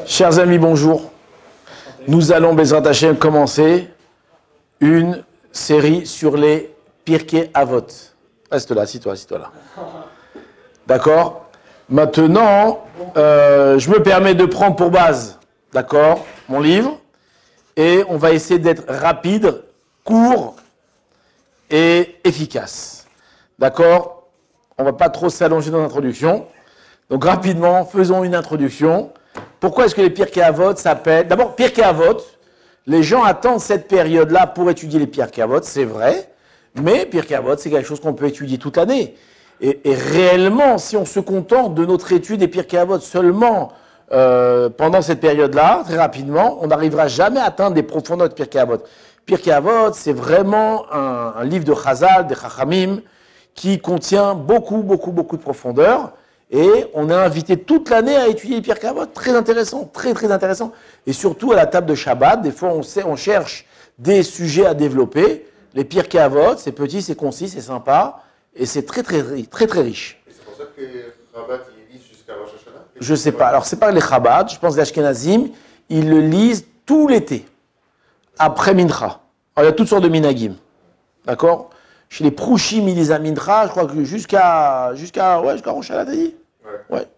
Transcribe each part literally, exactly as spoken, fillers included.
Chers amis, bonjour. Nous allons, Bezrat Hashem, commencer une série sur les Pirkei Avot. Reste là, assis-toi, assis-toi là. D'accord? Maintenant, euh, je me permets de prendre pour base, d'accord, mon livre, et on va essayer d'être rapide, court et efficace. D'accord? On ne va pas trop s'allonger dans l'introduction. Donc rapidement, faisons une introduction. Pourquoi est-ce que les Pirkei Avot s'appellent... D'abord, Pirkei Avot, les gens attendent cette période-là pour étudier les Pirkei Avot, c'est vrai, mais Pirkei Avot, c'est quelque chose qu'on peut étudier toute l'année. Et, et réellement, si on se contente de notre étude des Pirkei Avot seulement euh, pendant cette période-là, très rapidement, on n'arrivera jamais à atteindre des profondeurs de Pirkei Avot. Pirkei Avot, c'est vraiment un, un livre de Chazal, des Chachamim, qui contient beaucoup, beaucoup, beaucoup de profondeur. Et on est invité toute l'année à étudier les Pirkei Avot. Très intéressant, très, très intéressant. Et surtout à la table de Shabbat, des fois on, sait, on cherche des sujets à développer. Les Pirkei Avot, c'est petit, c'est concis, c'est sympa. Et c'est très, très, très, très, très riche. Et c'est pour ça que les Chabad, ils lisent jusqu'à Rosh Hashanah? Je ne sais pas. Alors, c'est pas les Chabad. Je pense que les Ashkenazim, ils le lisent tout l'été, après Mincha. Alors, il y a toutes sortes de minagim. D'accord? Chez les Prouchim, ils lisent à Mincha, je crois que jusqu'à jusqu'à ouais, jusqu'à Rosh Hashanah, t'as dit? Ouais. ouais.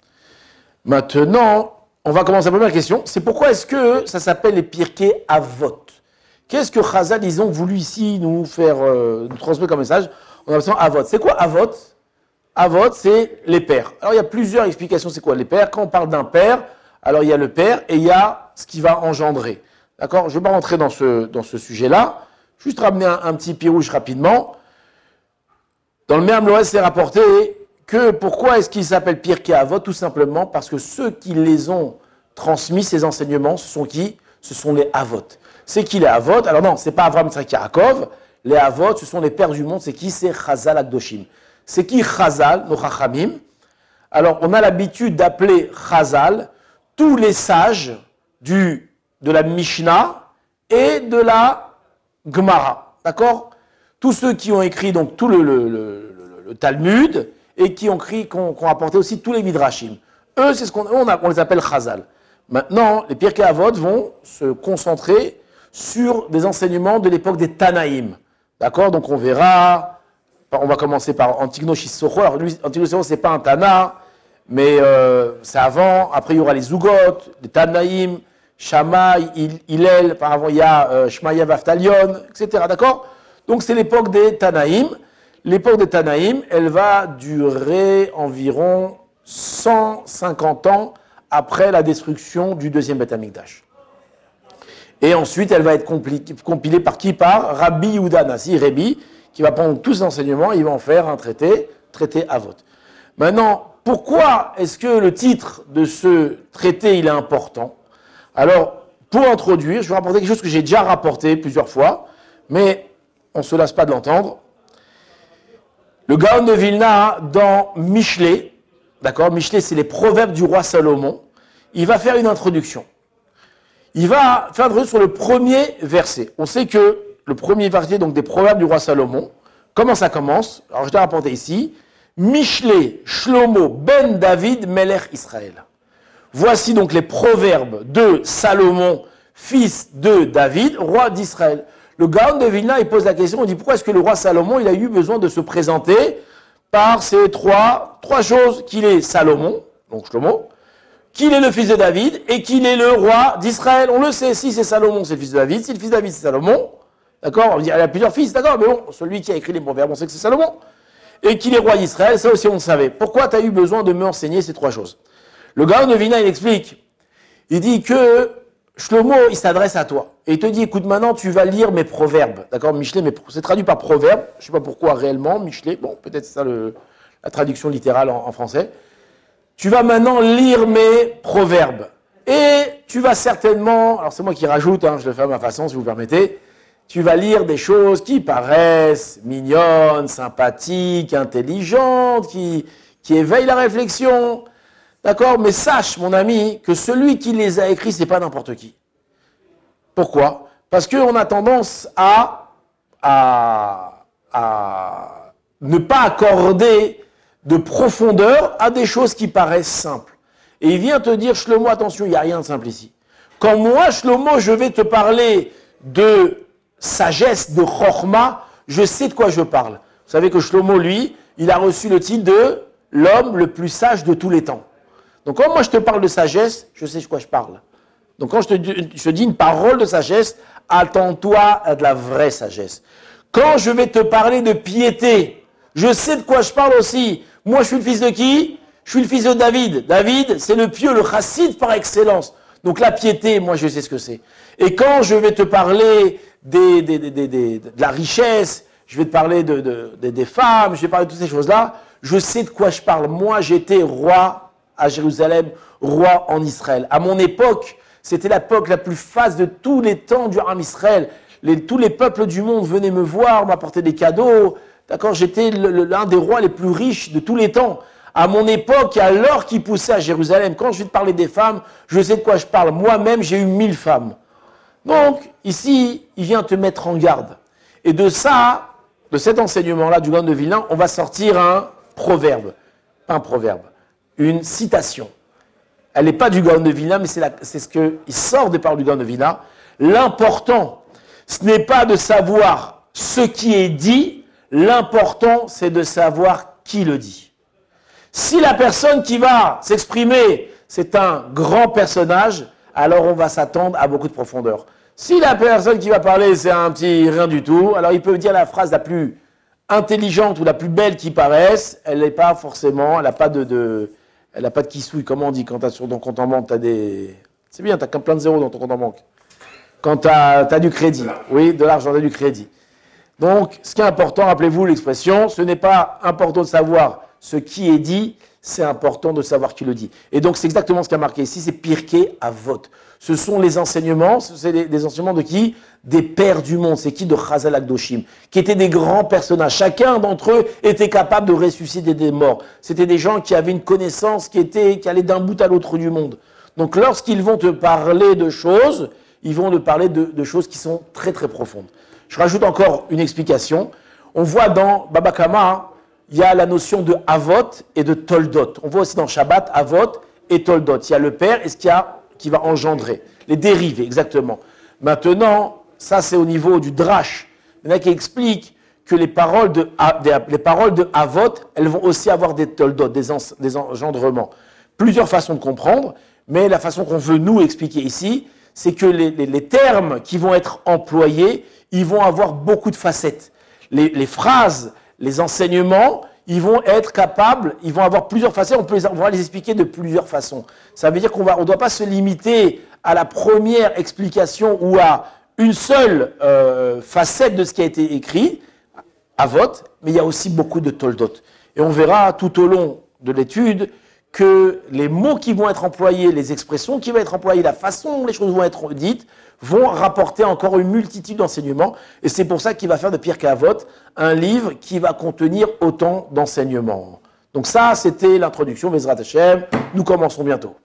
Maintenant, on va commencer la première question. C'est pourquoi est-ce que ça s'appelle les Pirkei Avot? Qu'est-ce que Chazal, ils ont voulu ici nous faire, euh, nous transmettre comme message? On a besoin Avot. C'est quoi Avot? Avot, c'est les pères. Alors, il y a plusieurs explications. C'est quoi les pères? Quand on parle d'un père, alors il y a le père et il y a ce qui va engendrer. D'accord? Je ne vais pas rentrer dans ce, dans ce sujet-là. Juste ramener un, un petit pirouche rapidement. Dans le Me'am Loès, c'est rapporté que pourquoi est-ce qu'ils s'appellent Pirkei Avot? Tout simplement parce que ceux qui les ont transmis, ces enseignements, ce sont qui? Ce sont les Avot. C'est qui les Avot? Alors non, ce n'est pas Avraham, Yitzhak, Yaakov. Les Avot, ce sont les pères du monde. C'est qui? C'est Chazal Akdoshim. C'est qui Chazal, nos Chachamim? Alors, on a l'habitude d'appeler Chazal tous les sages du, de la Mishnah et de la Gemara. D'accord? Tous ceux qui ont écrit donc tout le, le, le, le, le Talmud et qui ont, écrit, qui ont, qui ont apporté aussi tous les Midrashim. Eux, c'est ce qu'on on, on les appelle Chazal. Maintenant, les Pirkei Avot vont se concentrer sur des enseignements de l'époque des Tanaïm. D'accord? Donc on verra, on va commencer par Antignos Issocho. Alors lui, Antignos Issocho, c'est pas un Tana, mais euh, c'est avant. Après, il y aura les Zugot, les Tanaïm, Shammai, Hillel. Par avant, il y a euh, Shmaya Vaftalion, et cetera. D'accord? Donc c'est l'époque des Tanaïm. L'époque des Tanaïm, elle va durer environ cent cinquante ans après la destruction du deuxième Beth Amikdash. Et ensuite, elle va être compilée par qui? Par Rabbi Yehuda Nassi, Rabbi, qui va prendre tous ces enseignements et il va en faire un traité, traité Avot. Maintenant, pourquoi est-ce que le titre de ce traité, il est important? Alors, pour introduire, je vais rapporter quelque chose que j'ai déjà rapporté plusieurs fois, mais on ne se lasse pas de l'entendre. Le Gaon de Vilna, dans Michelet, d'accord, Michelet, c'est les proverbes du roi Salomon, il va faire une introduction. Il va faire une introduction sur le premier verset. On sait que le premier verset donc, des proverbes du roi Salomon, comment ça commence? Alors je l'ai rapporté ici. Michelet, Shlomo, Ben David, Melech Israël. Voici donc les proverbes de Salomon, fils de David, roi d'Israël. Le Gaon de Vilna, il pose la question, il dit pourquoi est-ce que le roi Salomon, il a eu besoin de se présenter par ces trois, trois choses, qu'il est Salomon, donc Shlomo, qu'il est le fils de David et qu'il est le roi d'Israël. On le sait, si c'est Salomon, c'est le fils de David, si le fils de David, c'est Salomon, d'accord, on va dire, il y a plusieurs fils, d'accord, mais bon, celui qui a écrit les proverbes, on sait que c'est Salomon, et qu'il est roi d'Israël, ça aussi on le savait. Pourquoi tu as eu besoin de me enseigner ces trois choses? Le Gaon de Vilna, il explique, il dit que Shlomo, il s'adresse à toi. Et il te dit, écoute, maintenant, tu vas lire mes proverbes. D'accord, Michelet, mais c'est traduit par proverbe. Je ne sais pas pourquoi réellement, Michelet. Bon, peut-être c'est ça le, la traduction littérale en, en français. Tu vas maintenant lire mes proverbes. Et tu vas certainement, alors c'est moi qui rajoute, hein, je le fais à ma façon, si vous permettez, tu vas lire des choses qui paraissent mignonnes, sympathiques, intelligentes, qui, qui éveillent la réflexion. D'accord? Mais sache, mon ami, que celui qui les a écrits, c'est pas n'importe qui. Pourquoi? Parce qu'on a tendance à, à, à ne pas accorder de profondeur à des choses qui paraissent simples. Et il vient te dire, Shlomo, attention, il n'y a rien de simple ici. Quand moi, Shlomo, je vais te parler de sagesse, de chorma, je sais de quoi je parle. Vous savez que Shlomo, lui, il a reçu le titre de l'homme le plus sage de tous les temps. Donc quand moi je te parle de sagesse, je sais de quoi je parle. Donc quand je te, je te dis une parole de sagesse, attends-toi à de la vraie sagesse. Quand je vais te parler de piété, je sais de quoi je parle aussi. Moi je suis le fils de qui? Je suis le fils de David. David, c'est le pieux, le chassid par excellence. Donc la piété, moi je sais ce que c'est. Et quand je vais te parler des, des, des, des, des, de la richesse, je vais te parler de, de, de, des femmes, je vais parler de toutes ces choses-là, je sais de quoi je parle. Moi j'étais roi à Jérusalem, roi en Israël. À mon époque, c'était l'époque la plus faste de tous les temps du Ham Israël. Les, tous les peuples du monde venaient me voir, m'apporter des cadeaux. D'accord, j'étais l'un des rois les plus riches de tous les temps. À mon époque, à l'heure qui poussait à Jérusalem, quand je vais te parler des femmes, je sais de quoi je parle. Moi-même, j'ai eu mille femmes. Donc, ici, il vient te mettre en garde. Et de ça, de cet enseignement-là du Gaon de Vilna, on va sortir un proverbe. Pas un proverbe, une citation. Elle n'est pas du Gaon de Vilna, mais c'est ce qu'il sort des paroles du Gaon de Vilna. L'important, ce n'est pas de savoir ce qui est dit, l'important, c'est de savoir qui le dit. Si la personne qui va s'exprimer, c'est un grand personnage, alors on va s'attendre à beaucoup de profondeur. Si la personne qui va parler, c'est un petit rien du tout, alors il peut dire la phrase la plus intelligente ou la plus belle qui paraisse, elle n'est pas forcément, elle n'a pas de, de, elle n'a pas de kissouille, comment on dit, quand tu as sur ton compte en banque, tu as des... C'est bien, tu as plein de zéros dans ton compte en banque. Quand tu as, as du crédit, oui, de l'argent, tu as du crédit. Donc, ce qui est important, rappelez-vous l'expression, ce n'est pas important de savoir ce qui est dit, c'est important de savoir qui le dit. Et donc, c'est exactement ce qui a marqué ici, c'est Pirkei Avot. Ce sont les enseignements, c'est des, des enseignements de qui? Des pères du monde, c'est qui? De Chazal Akdoshim, qui étaient des grands personnages. Chacun d'entre eux était capable de ressusciter des morts. C'était des gens qui avaient une connaissance qui, était, qui allait d'un bout à l'autre du monde. Donc, lorsqu'ils vont te parler de choses, ils vont te parler de, de choses qui sont très très profondes. Je rajoute encore une explication. On voit dans Baba Kama, il y a la notion de Avot et de Toldot. On voit aussi dans Shabbat Avot et Toldot. Il y a le père et ce qu'il y a qui va engendrer. Les dérivés, exactement. Maintenant, ça c'est au niveau du Drash. Il y en a qui expliquent que les paroles de, les paroles de Avot, elles vont aussi avoir des Toldot, des, en, des engendrements. Plusieurs façons de comprendre, mais la façon qu'on veut nous expliquer ici, c'est que les, les, les termes qui vont être employés, ils vont avoir beaucoup de facettes. Les, les phrases, les enseignements, ils vont être capables, ils vont avoir plusieurs facettes, on, peut les, on va les expliquer de plusieurs façons. Ça veut dire qu'on ne doit pas se limiter à la première explication ou à une seule euh, facette de ce qui a été écrit, à vote, mais il y a aussi beaucoup de toldot. Et on verra tout au long de l'étude que les mots qui vont être employés, les expressions qui vont être employées, la façon dont les choses vont être dites, vont rapporter encore une multitude d'enseignements. Et c'est pour ça qu'il va faire de Pirkei Avot un livre qui va contenir autant d'enseignements. Donc ça, c'était l'introduction. Bezrat Hashem, nous commençons bientôt.